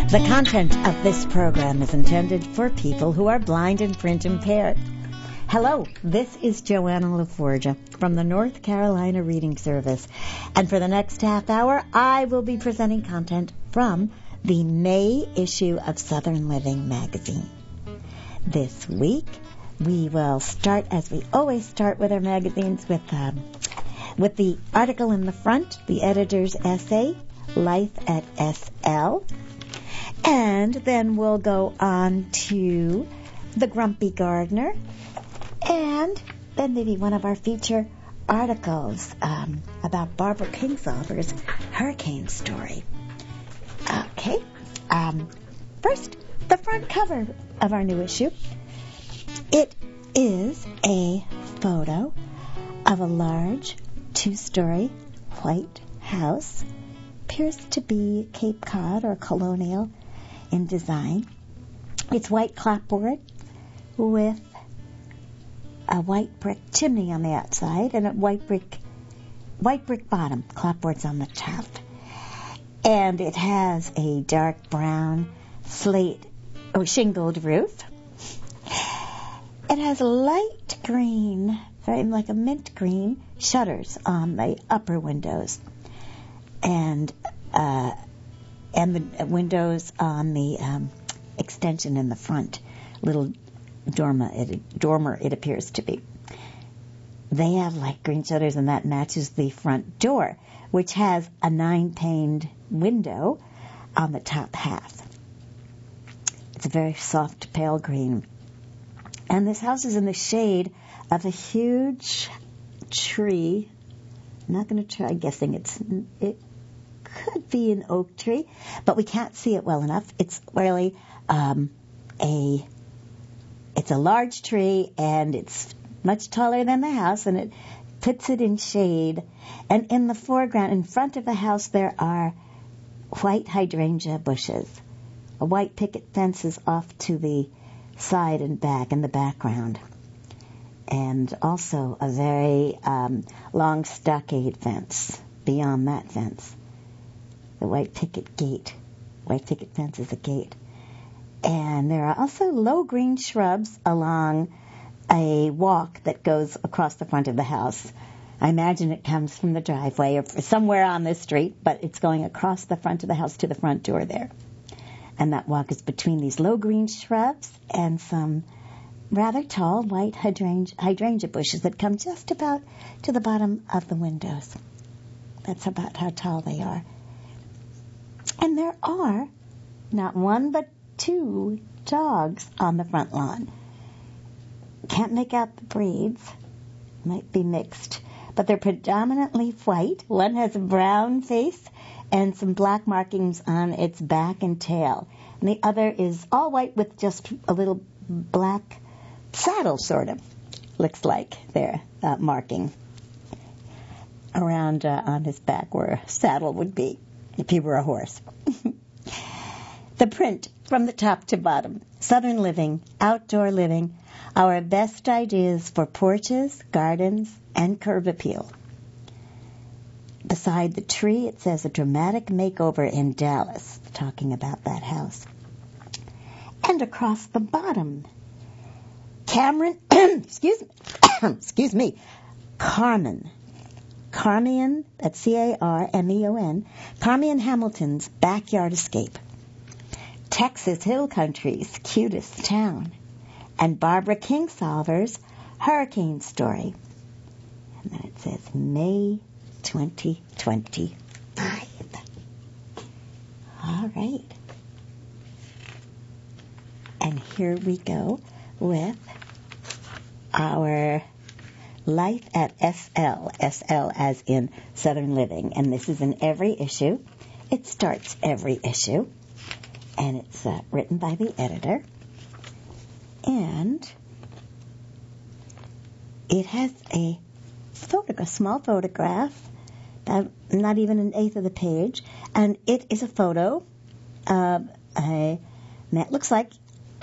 The content of this program is intended for people who are blind and print impaired. Hello, this is Joanna LaForgia from the North Carolina Reading Service. And for the next half hour, I will be presenting content from the May issue of Southern Living magazine. This week, we will start, as we always start with our magazines, with the article in the front, the editor's essay, Life at SL. And then we'll go on to The Grumpy Gardener, and then maybe one of our feature articles about Barbara Kingsolver's hurricane story. Okay, first, the front cover of our new issue. It is a photo of a large two-story white house. Appears to be Cape Cod or colonial in design. It's white clapboard with a white brick chimney on the outside and a white brick bottom. Clapboard's on the top. And it has a dark brown slate or shingled roof. It has light green, very like a mint green, shutters on the upper windows. And the windows on the extension in the front, little dormer it appears to be. They have light green shutters, and that matches the front door, which has a 9-paned window on the top half. It's a very soft pale green. And this house is in the shade of a huge tree. I'm not going to try guessing. It could be an oak tree, but we can't see it well enough. It's really it's a large tree, and it's much taller than the house, and it puts it in shade. And in the foreground, in front of the house, there are white hydrangea bushes. A white picket fence is off to the side and back in the background. And also a very long stockade fence beyond that fence. The white picket fence is a gate. And there are also low green shrubs along a walk that goes across the front of the house. I imagine it comes from the driveway or somewhere on this street, but it's going across the front of the house to the front door there. And that walk is between these low green shrubs and some rather tall white hydrangea bushes that come just about to the bottom of the windows. That's about how tall they are. And there are not one but 2 dogs on the front lawn. Can't make out the breeds. Might be mixed. But they're predominantly white. One has a brown face and some black markings on its back and tail. And the other is all white with just a little black saddle, sort of. Looks like their marking around on his back where a saddle would be if he were a horse. The print from the top to bottom. Southern Living, Outdoor Living, our best ideas for porches, gardens, and curb appeal. Beside the tree, it says a dramatic makeover in Dallas, talking about that house. And across the bottom, Carmian, that's Carmian, Carmian Hamilton's Backyard Escape. Texas Hill Country's Cutest Town. And Barbara Kingsolver's Hurricane Story. And then it says May 2025. All right. And here we go with our Life at SL. SL as in Southern Living. And this is in every issue. It starts every issue. And it's written by the editor. And it has a small photograph, not even an eighth of the page, and it is a photo of a man. It looks like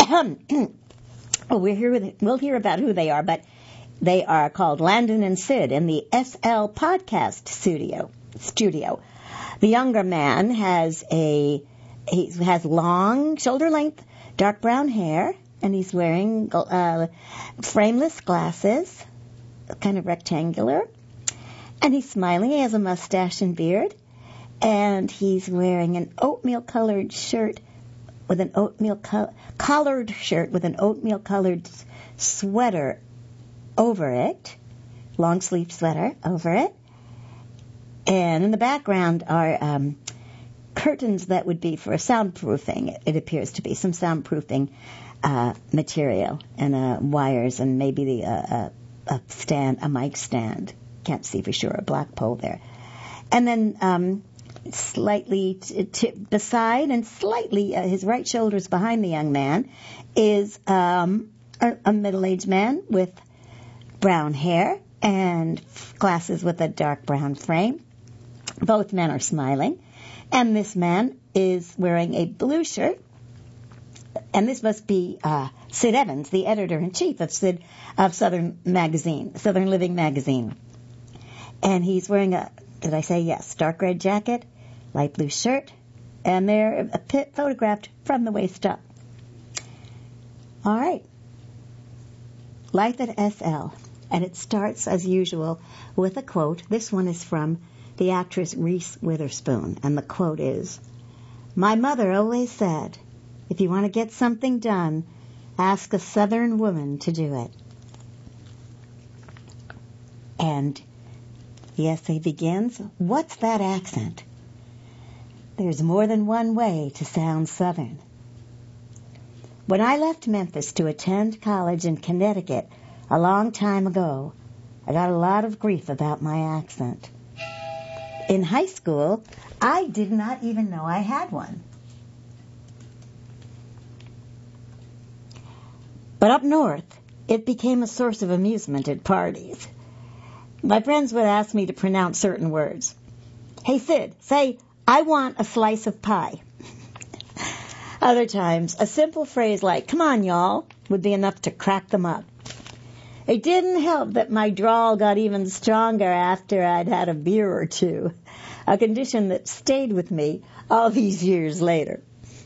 we'll hear about who they are, but they are called Landon and Sid in the SL Podcast Studio. The younger man has a He has long, shoulder-length, dark brown hair, and he's wearing frameless glasses, kind of rectangular. And he's smiling. He has a mustache and beard. And he's wearing an oatmeal-colored shirt with an collared shirt with an oatmeal-colored sweater over it, long-sleeved sweater over it. And in the background are curtains that would be for soundproofing. It appears to be some soundproofing material and wires and maybe a mic stand. Can't see for sure. A black pole there. And then slightly beside and slightly his right shoulder's behind the young man is a middle-aged man with brown hair and glasses with a dark brown frame. Both men are smiling. And this man is wearing a blue shirt. And this must be Sid Evans, the editor-in-chief of Southern Living magazine. And he's wearing did I say yes, dark red jacket, light blue shirt, and they're photographed from the waist up. All right. Life at SL. And it starts, as usual, with a quote. This one is from the actress Reese Witherspoon. And the quote is, "My mother always said, if you want to get something done, ask a Southern woman to do it." And the essay begins, what's that accent? There's more than one way to sound Southern. When I left Memphis to attend college in Connecticut a long time ago, I got a lot of grief about my accent. In high school, I did not even know I had one. But up north, it became a source of amusement at parties. My friends would ask me to pronounce certain words. Hey, Sid, say, I want a slice of pie. Other times, a simple phrase like, come on, y'all, would be enough to crack them up. It didn't help that my drawl got even stronger after I'd had a beer or two, a condition that stayed with me all these years later.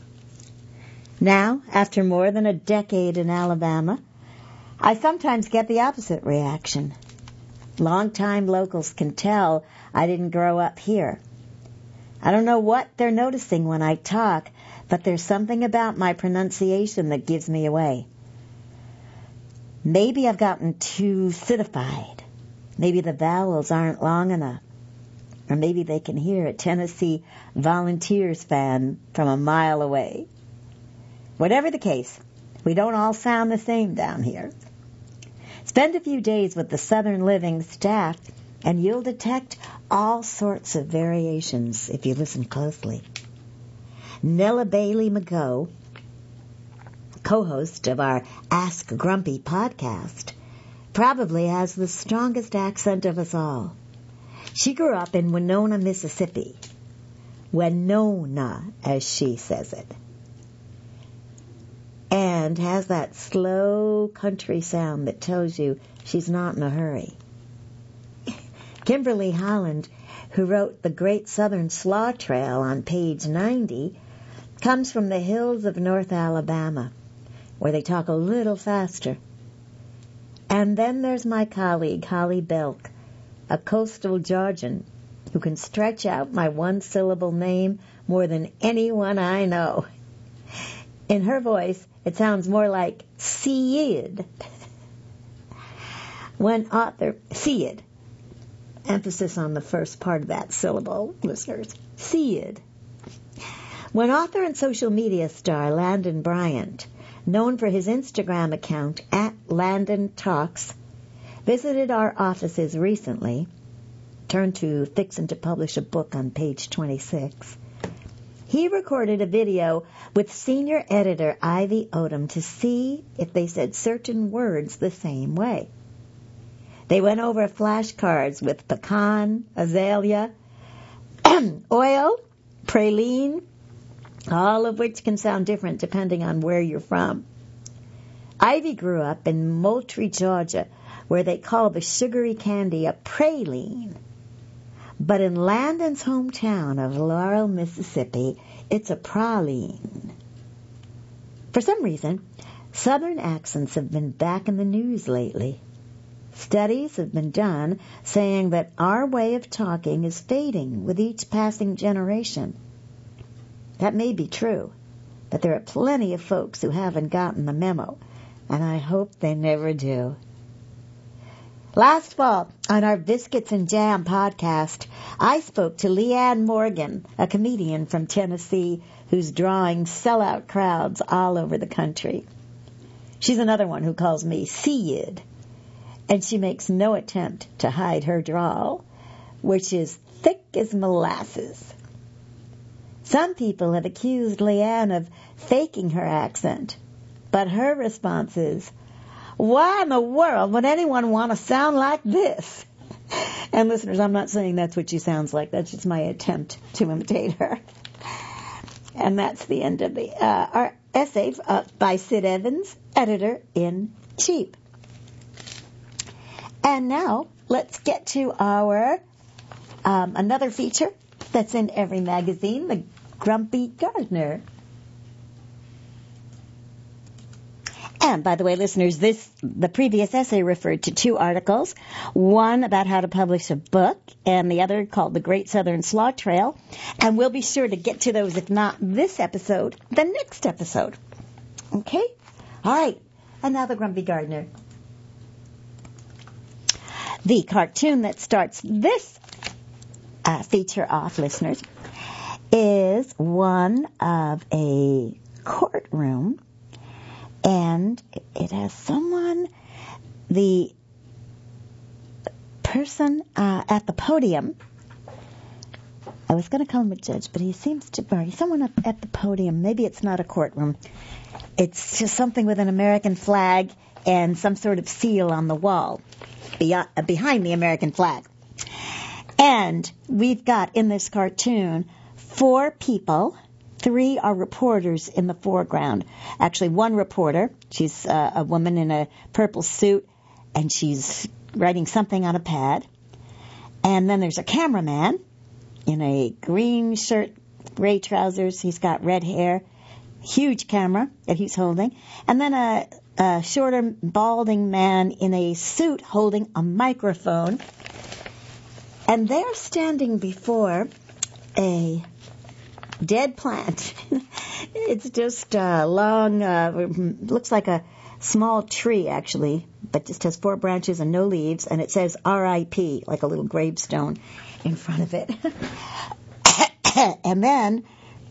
Now, after more than a decade in Alabama, I sometimes get the opposite reaction. Longtime locals can tell I didn't grow up here. I don't know what they're noticing when I talk, but there's something about my pronunciation that gives me away. Maybe I've gotten too citified. Maybe the vowels aren't long enough. Or maybe they can hear a Tennessee Volunteers fan from a mile away. Whatever the case, we don't all sound the same down here. Spend a few days with the Southern Living staff, and you'll detect all sorts of variations if you listen closely. Nella Bailey McGough, co-host of our Ask Grumpy podcast, probably has the strongest accent of us all. She grew up in Winona, Mississippi. Winona, as she says it. And has that slow country sound that tells you she's not in a hurry. Kimberly Holland, who wrote The Great Southern Slaw Trail on page 90, comes from the hills of North Alabama, where they talk a little faster. And then there's my colleague, Holly Belk, a coastal Georgian who can stretch out my one-syllable name more than anyone I know. In her voice, it sounds more like Sid. Sid. Emphasis on the first part of that syllable, listeners. Sid. When author and social media star Landon Bryant, known for his Instagram account @LandonTalks, visited our offices recently, turned to fixing to publish a book on page 26, he recorded a video with senior editor Ivy Odom to see if they said certain words the same way. They went over flashcards with pecan, azalea, oil, praline, all of which can sound different depending on where you're from. Ivy grew up in Moultrie, Georgia, where they call the sugary candy a praline. But in Landon's hometown of Laurel, Mississippi, It's a praline. For some reason, Southern accents have been back in the news lately. Studies have been done saying that our way of talking is fading with each passing generation. That may be true, but there are plenty of folks who haven't gotten the memo, and I hope they never do. Last fall, on our Biscuits and Jam podcast, I spoke to Leanne Morgan, a comedian from Tennessee who's drawing sellout crowds all over the country. She's another one who calls me Seed, and she makes no attempt to hide her drawl, which is thick as molasses. Some people have accused Leanne of faking her accent, but her response is, "Why in the world would anyone want to sound like this?" And listeners, I'm not saying that's what she sounds like. That's just my attempt to imitate her. And that's the end of our essay by Sid Evans, editor-in-chief. And now let's get to our another feature that's in every magazine, The Grumpy Gardener. And by the way, listeners, the previous essay referred to two articles, one about how to publish a book and the other called The Great Southern Slaw Trail. And we'll be sure to get to those, if not this episode, the next episode. Okay? All right. And now The Grumpy Gardener. The cartoon that starts this feature off, listeners, is one of a courtroom. And it has the person at the podium. I was going to call him a judge, but he's someone up at the podium. Maybe it's not a courtroom. It's just something with an American flag and some sort of seal on the wall behind the American flag. And we've got in this cartoon 4 people. 3 are reporters in the foreground. Actually, one reporter, she's a woman in a purple suit, and she's writing something on a pad. And then there's a cameraman in a green shirt, gray trousers. He's got red hair, huge camera that he's holding. And then a shorter, balding man in a suit holding a microphone. And they're standing before a dead plant. It's just long, looks like a small tree, actually, but just has 4 branches and no leaves, and it says R.I.P., like a little gravestone in front of it. And then,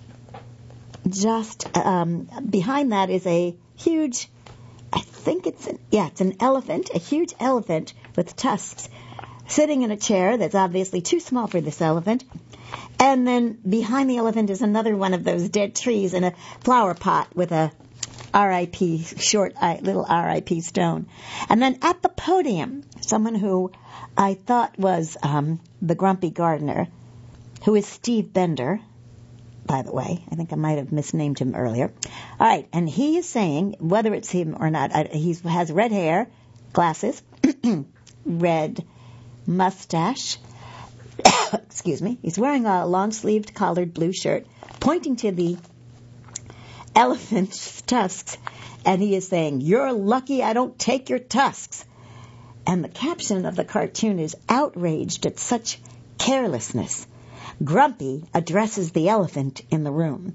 just behind that is a huge, I think it's an elephant, a huge elephant with tusks, sitting in a chair that's obviously too small for this elephant. And then behind the elephant is another one of those dead trees in a flower pot with a R.I.P. little R.I.P. stone. And then at the podium, someone who I thought was the Grumpy Gardener, who is Steve Bender, by the way. I think I might have misnamed him earlier. All right, and he is saying, whether it's him or not, he has red hair, glasses, red mustache. Excuse me. He's wearing a long-sleeved collared blue shirt, pointing to the elephant's tusks, and he is saying, "You're lucky I don't take your tusks." And the caption of the cartoon is outraged at such carelessness. Grumpy addresses the elephant in the room.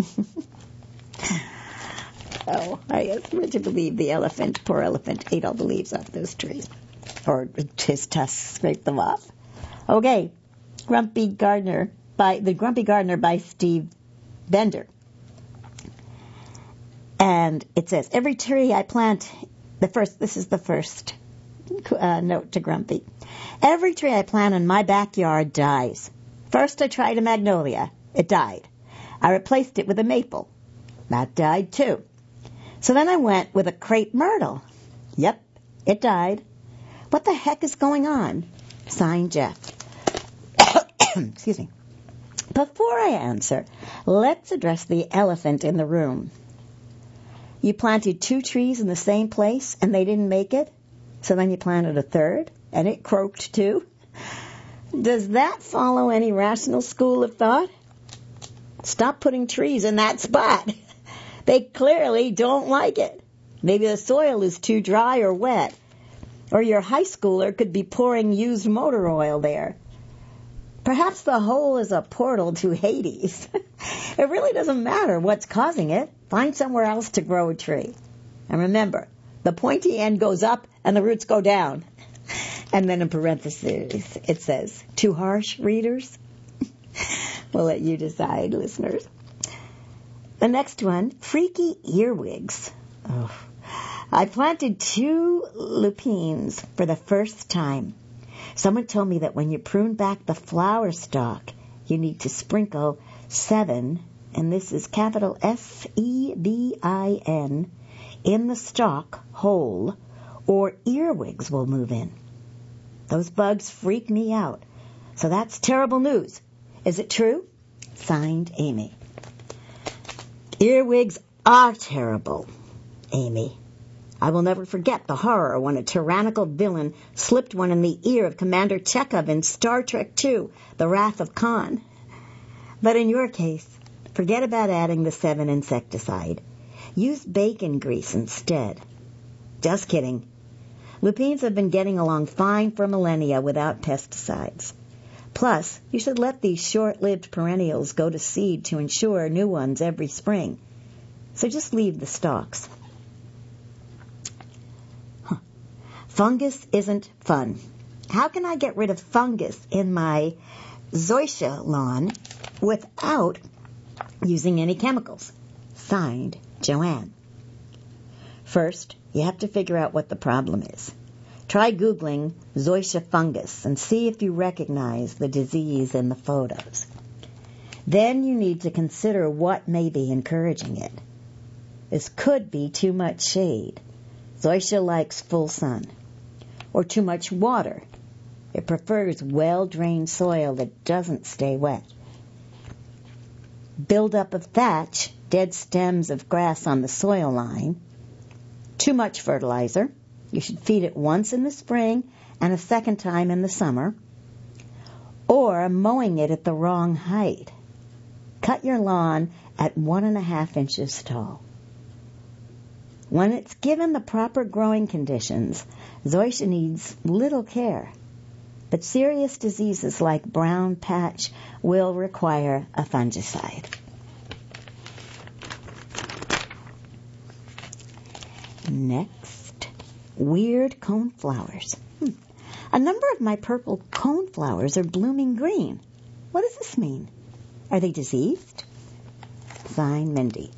Oh, I guess we're to believe the poor elephant, ate all the leaves off those trees. Or his tusks scraped them off. Okay, The Grumpy Gardener by Steve Bender. And it says, every tree I plant, this is the first note to Grumpy. Every tree I plant in my backyard dies. First I tried a magnolia. It died. I replaced it with a maple. That died too. So then I went with a crepe myrtle. Yep, it died. What the heck is going on? Signed, Jeff. Excuse me. Before I answer, let's address the elephant in the room. You planted 2 trees in the same place and they didn't make it? So then you planted a third and it croaked too? Does that follow any rational school of thought? Stop putting trees in that spot. They clearly don't like it. Maybe the soil is too dry or wet. Or your high schooler could be pouring used motor oil there. Perhaps the hole is a portal to Hades. It really doesn't matter what's causing it. Find somewhere else to grow a tree. And remember, the pointy end goes up and the roots go down. And then in parentheses, it says, too harsh, readers? We'll let you decide, listeners. The next one, freaky earwigs. Oh. I planted 2 lupines for the first time. Someone told me that when you prune back the flower stalk, you need to sprinkle 7, and this is capital SEVIN, in the stalk whole, or earwigs will move in. Those bugs freak me out. So that's terrible news. Is it true? Signed, Amy. Earwigs are terrible, Amy. I will never forget the horror when a tyrannical villain slipped one in the ear of Commander Chekhov in Star Trek II, The Wrath of Khan. But in your case, forget about adding the 7 insecticide. Use bacon grease instead. Just kidding. Lupines have been getting along fine for millennia without pesticides. Plus, you should let these short-lived perennials go to seed to ensure new ones every spring. So just leave the stalks. Fungus isn't fun. How can I get rid of fungus in my zoysia lawn without using any chemicals? Signed, Joanne. First, you have to figure out what the problem is. Try Googling zoysia fungus and see if you recognize the disease in the photos. Then you need to consider what may be encouraging it. This could be too much shade. Zoysia likes full sun. Or too much water. It prefers well-drained soil that doesn't stay wet. Buildup of thatch, dead stems of grass on the soil line. Too much fertilizer. You should feed it once in the spring and a second time in the summer. Or mowing it at the wrong height. Cut your lawn at 1.5 inches tall. When it's given the proper growing conditions, zoysia needs little care. But serious diseases like brown patch will require a fungicide. Next, weird coneflowers. A number of my purple coneflowers are blooming green. What does this mean? Are they diseased? Signed, Mindy.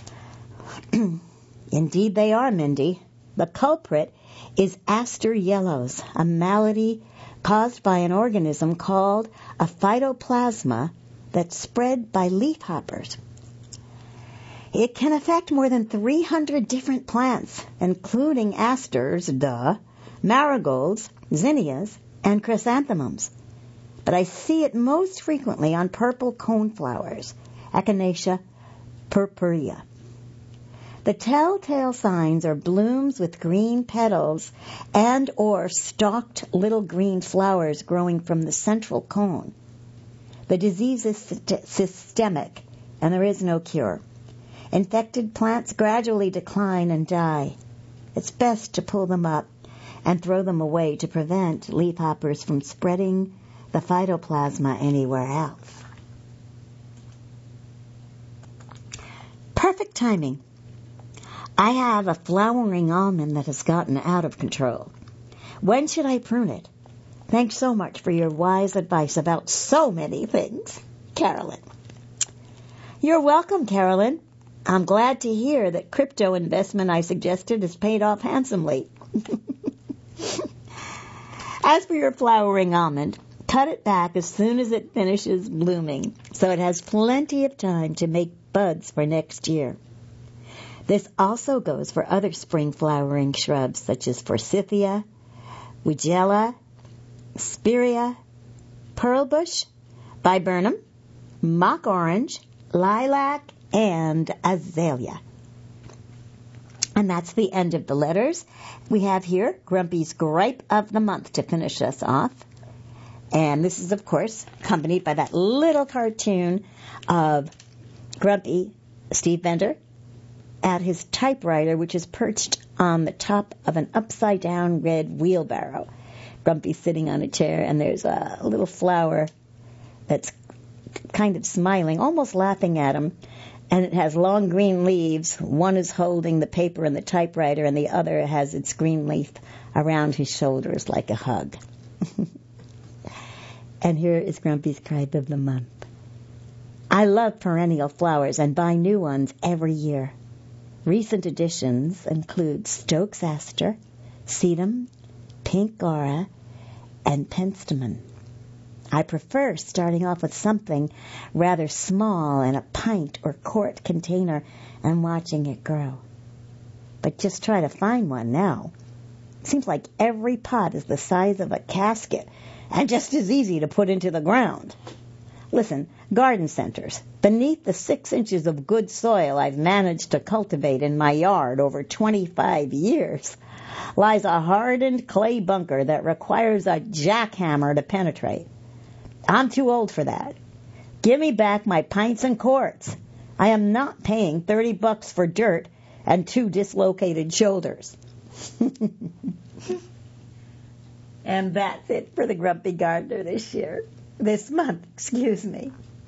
Indeed they are, Mindy. The culprit is aster yellows, a malady caused by an organism called a phytoplasma that's spread by leafhoppers. It can affect more than 300 different plants, including asters, marigolds, zinnias, and chrysanthemums. But I see it most frequently on purple coneflowers, Echinacea purpurea. The telltale signs are blooms with green petals and or stalked little green flowers growing from the central cone. The disease is systemic, and there is no cure. Infected plants gradually decline and die. It's best to pull them up and throw them away to prevent leafhoppers from spreading the phytoplasma anywhere else. Perfect timing. I have a flowering almond that has gotten out of control. When should I prune it? Thanks so much for your wise advice about so many things, Carolyn. You're welcome, Carolyn. I'm glad to hear that crypto investment I suggested has paid off handsomely. As for your flowering almond, cut it back as soon as it finishes blooming, so it has plenty of time to make buds for next year. This also goes for other spring flowering shrubs such as forsythia, weigela, spirea, pearlbush, viburnum, mock orange, lilac, and azalea. And that's the end of the letters. We have here Grumpy's Gripe of the Month to finish us off. And this is, of course, accompanied by that little cartoon of Grumpy, Steve Bender, at his typewriter, which is perched on the top of an upside-down red wheelbarrow. Grumpy's sitting on a chair, and there's a little flower that's kind of smiling, almost laughing at him, and it has long green leaves. One is holding the paper and the typewriter, and the other has its green leaf around his shoulders like a hug. And here is Grumpy's Tribe of the Month. I love perennial flowers and buy new ones every year. Recent additions include Stokes aster, sedum, pink aura, and penstemon. I prefer starting off with something rather small in a pint or quart container and watching it grow. But just try to find one now. It seems like every pot is the size of a casket and just as easy to put into the ground. Listen, garden centers. Beneath the 6 inches of good soil I've managed to cultivate in my yard over 25 years lies a hardened clay bunker that requires a jackhammer to penetrate. I'm too old for that. Give me back my pints and quarts. I am not paying $30 for dirt and 2 dislocated shoulders. And that's it for the Grumpy Gardener this month, excuse me.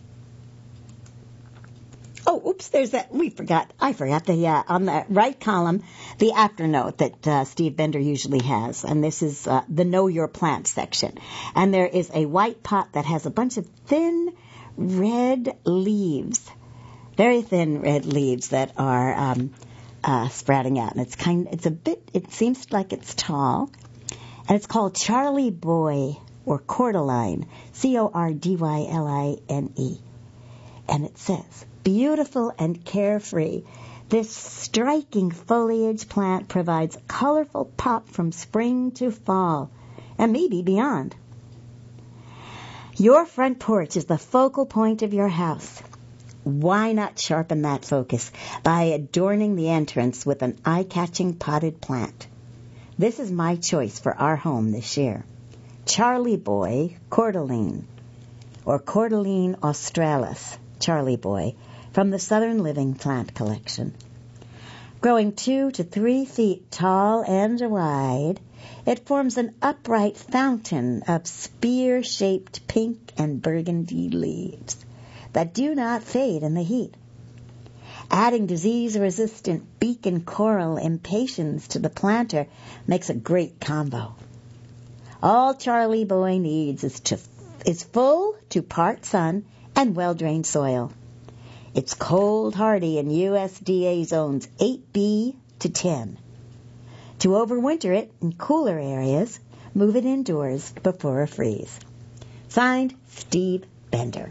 Oh, oops, there's that. I forgot on the right column, the afternote that Steve Bender usually has. And this is the Know Your Plant section. And there is a white pot that has a bunch of thin red leaves, very thin red leaves that are sprouting out. And it seems like it's tall. And it's called Charlie Boy, or cordyline, Cordyle. And it says, beautiful and carefree, this striking foliage plant provides a colorful pop from spring to fall, and maybe beyond. Your front porch is the focal point of your house. Why not sharpen that focus by adorning the entrance with an eye-catching potted plant? This is my choice for our home this year. Charlie Boy cordyline, or Cordyline australis, Charlie Boy, from the Southern Living Plant Collection. Growing 2 to 3 feet tall and wide, it forms an upright fountain of spear-shaped pink and burgundy leaves that do not fade in the heat. Adding disease-resistant beacon coral impatiens to the planter makes a great combo. All Charlie Boy needs is full to part sun and well-drained soil. It's cold hardy in USDA zones 8B to 10. To overwinter it in cooler areas, move it indoors before a freeze. Signed, Steve Bender.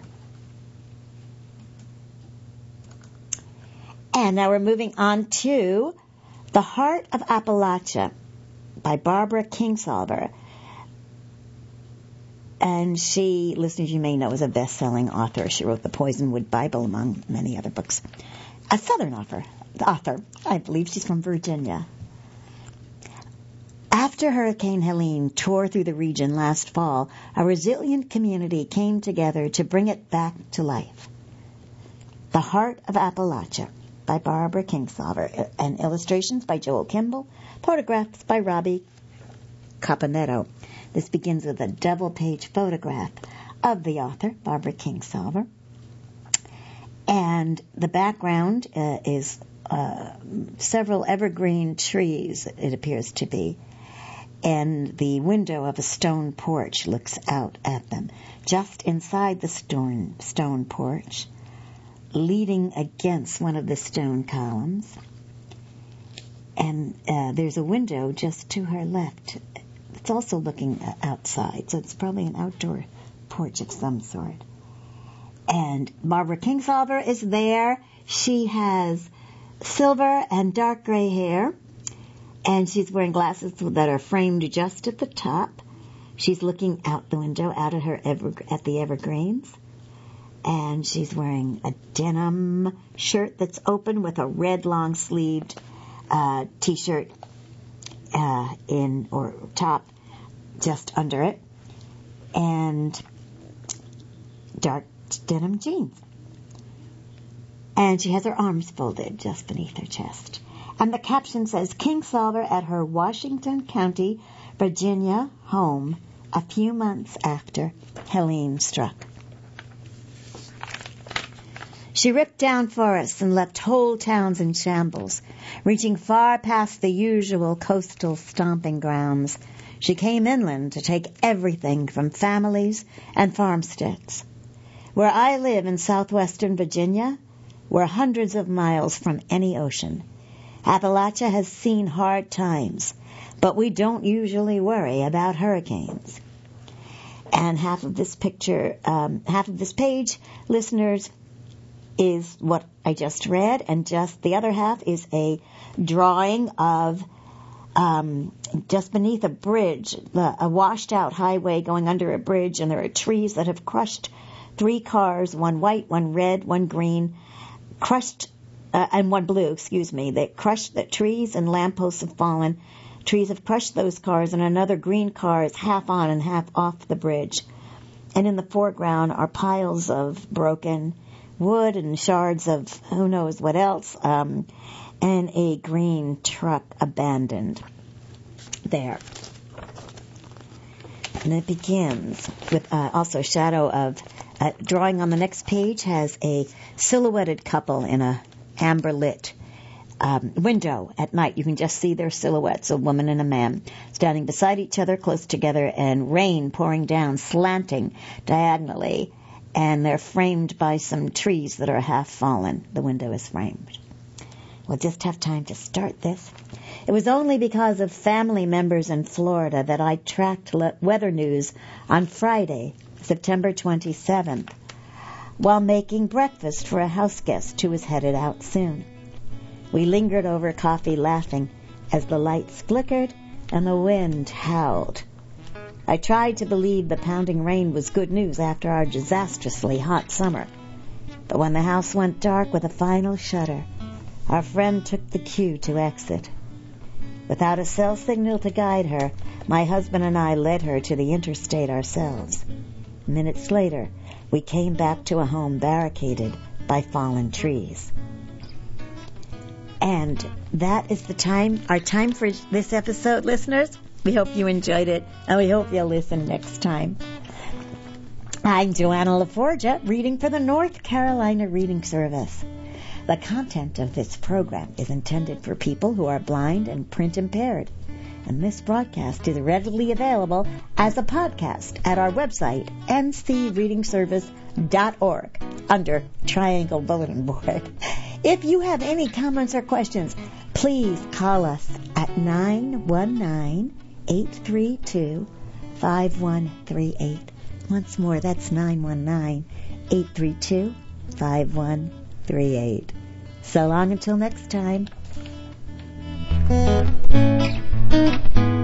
And now we're moving on to The Heart of Appalachia by Barbara Kingsolver. And she, listeners, you may know, is a best-selling author. She wrote the Poisonwood Bible, among many other books. A Southern author. I believe she's from Virginia. After Hurricane Helene tore through the region last fall, a resilient community came together to bring it back to life. The Heart of Appalachia by Barbara Kingsolver, and illustrations by Joel Kimball, photographs by Robbie Caponetto. This begins with a double-page photograph of the author, Barbara Kingsolver. And the background is several evergreen trees, it appears to be. And the window of a stone porch looks out at them. Just inside the stone porch, leaning against one of the stone columns. And there's a window just to her left. It's also looking outside, so it's probably an outdoor porch of some sort. And Barbara Kingsolver is there. She has silver and dark gray hair, and she's wearing glasses that are framed just at the top. She's looking out the window, out at the evergreens. And she's wearing a denim shirt that's open with a red long-sleeved T-shirt or top just under it, and dark denim jeans. And she has her arms folded just beneath her chest. And the caption says, Kingsolver at her Washington County, Virginia home a few months after Helene struck. She ripped down forests and left whole towns in shambles, reaching far past the usual coastal stomping grounds. She came inland to take everything from families and farmsteads. Where I live in southwestern Virginia, we're hundreds of miles from any ocean. Appalachia has seen hard times, but we don't usually worry about hurricanes. And half of this page, listeners, is what I just read, and just the other half is a drawing of just beneath a bridge, a washed-out highway going under a bridge, and there are trees that have crushed 3 cars, one white, one red, one green, and one blue, They crushed the trees and lampposts have fallen. Trees have crushed those cars, and another green car is half on and half off the bridge. And in the foreground are piles of broken wood and shards of who knows what else, and a green truck abandoned there. And it begins with also a shadow of drawing on the next page has a silhouetted couple in a amber lit window at night. You can just see their silhouettes, a woman and a man, standing beside each other, close together, and rain pouring down, slanting diagonally, and they're framed by some trees that are half fallen. The window is framed. We'll just have time to start this. It was only because of family members in Florida that I tracked weather news on Friday, September 27th, while making breakfast for a house guest who was headed out soon. We lingered over coffee laughing as the lights flickered and the wind howled. I tried to believe the pounding rain was good news after our disastrously hot summer. But when the house went dark with a final shudder, our friend took the cue to exit. Without a cell signal to guide her, my husband and I led her to the interstate ourselves. Minutes later, we came back to a home barricaded by fallen trees. And that is our time for this episode, listeners. We hope you enjoyed it, and we hope you'll listen next time. I'm Joanna LaForgia, reading for the North Carolina Reading Service. The content of this program is intended for people who are blind and print impaired, and this broadcast is readily available as a podcast at our website, ncreadingservice.org, under Triangle Bulletin Board. If you have any comments or questions, please call us at 919-832-5138. Once more, that's 919-832-5138. So long until next time.